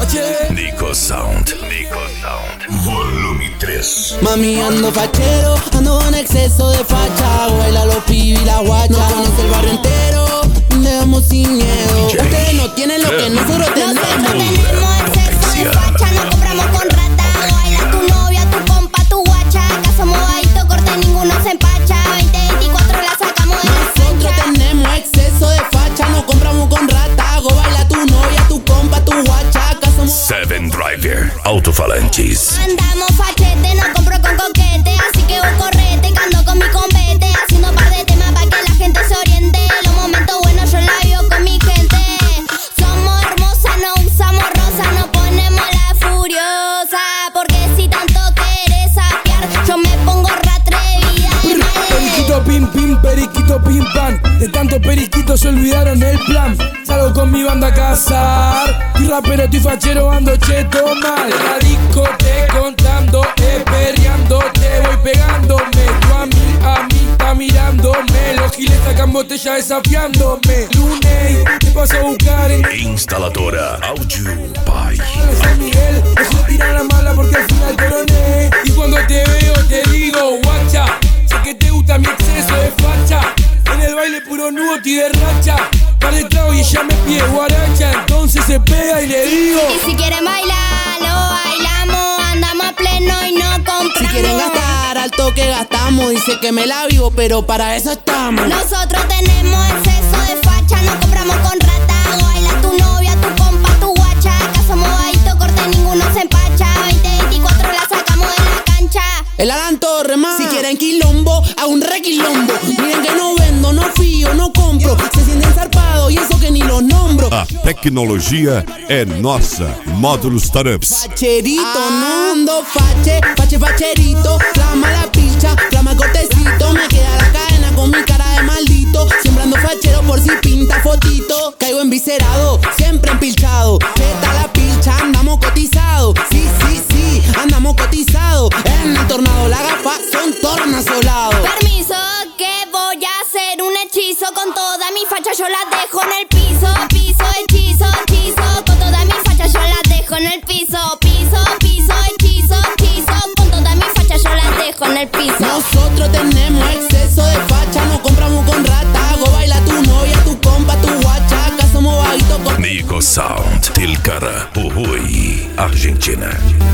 Nico Sound. Volume 3. Mami, ando fachero, ando con exceso de facha. Baila los pibis y la guacha. No conoce el barrio entero, andamos sin miedo. Ustedes no tienen lo que nosotros tenemos. Nosotros tenemos exceso de facha, no compramos con rata. Baila tu novia, tu compa, tu guacha. Acá somos bajito, corte, ninguno se empacha. 2024 la sacamos de la Nosotros cancha. tenemos exceso de facha, no compramos con rata. Go baila tu novia, tu compa, tu guacha. Acá somos 7 Driver. Autofalanges. Andamos fachete, no compro con coquete. Así que vos correte, que ando con mi convete. Haciendo par de temas para que la gente se oriente. Los momentos buenos yo la vivo con mi gente. Somos hermosas, no usamos rosa. No ponemos la furiosa. Porque si tanto querés sapear, yo me pongo re atrevida de madre. Periquito pim pim, periquito pim pam. De tanto periquito se olvidaron el plan. Salgo con mi banda a cazar. Estoy rapero, estoy fachero, ando cheto mal. La discoteca contando, perreando, te voy pegándome. Tú a mí, está mirándome. Los giles sacan botella desafiándome. Lunes, te paso a buscar en Instaladora Audio by San Miguel. Dejo tirar la mala porque al final coroné. Y cuando te veo te digo, guacha, sé que te gusta mi exceso de facha. En el baile puro nudo y de racha. Par de trago y ella me pide guaracha. Entonces se pega y le digo: Y si quieren bailar, lo bailamos. Andamos a pleno y no compramos. Si quieren gastar, al toque gastamos. Dice que me la vivo, pero para eso estamos. Nosotros tenemos exceso de facha, no compramos con rata. Baila tu novia, tu compa, tu guacha. Acá somos bajito, corte, ninguno se empacha. 2024 la sacamos de la cancha. El Alan Torre más. Si quieren quilombo, a un requilombo. Miren que no vendo, no fío, no compro. Se sienten zarpados y eso que ni los nombro. A tecnologia é nossa. Módulos Startups. Facherito, no ando facherito. Flama la picha, flama el cortecito. Me queda la cadena con mi cara de maldito. Siempre ando fachero por si pinta fotito. Caigo enviscerado, siempre empilchado. Peta la pilcha, andamos cotizados. Sí, andamos cotizados. En el tornado la gafa son tornasolados. Permiso, que voy a hacer un hechizo. Con toda mi facha yo la dejo en el piso. Piso, hechizo. Con toda mi facha yo la dejo en el piso. Piso, hechizo. Con toda mi facha yo la dejo en el piso. Nosotros tenemos exceso de facha, no compramos con rata. Go baila tu novia, tu compa, tu guacha. Acá somos bajitos con Nico Sound. Tilcara, Jujuy, Argentina.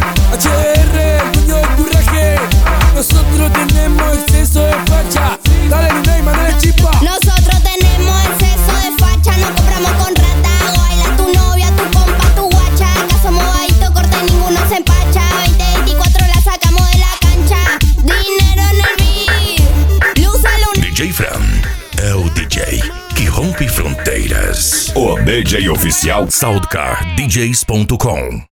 HR, puño de turraje. Nosotros tenemos exceso de facha. Dale Luna y Manuel Chipa. Nosotros tenemos exceso de facha, no compramos con rata. Baila tu novia, tu compa, tu guacha. Acá somos bajito, corte, ninguno se empacha. 2024 la sacamos de la cancha. Dinero en el beat. Luz a luna. DJ Fran é o DJ que rompe fronteiras. O DJ oficial SoundcarDJs.com.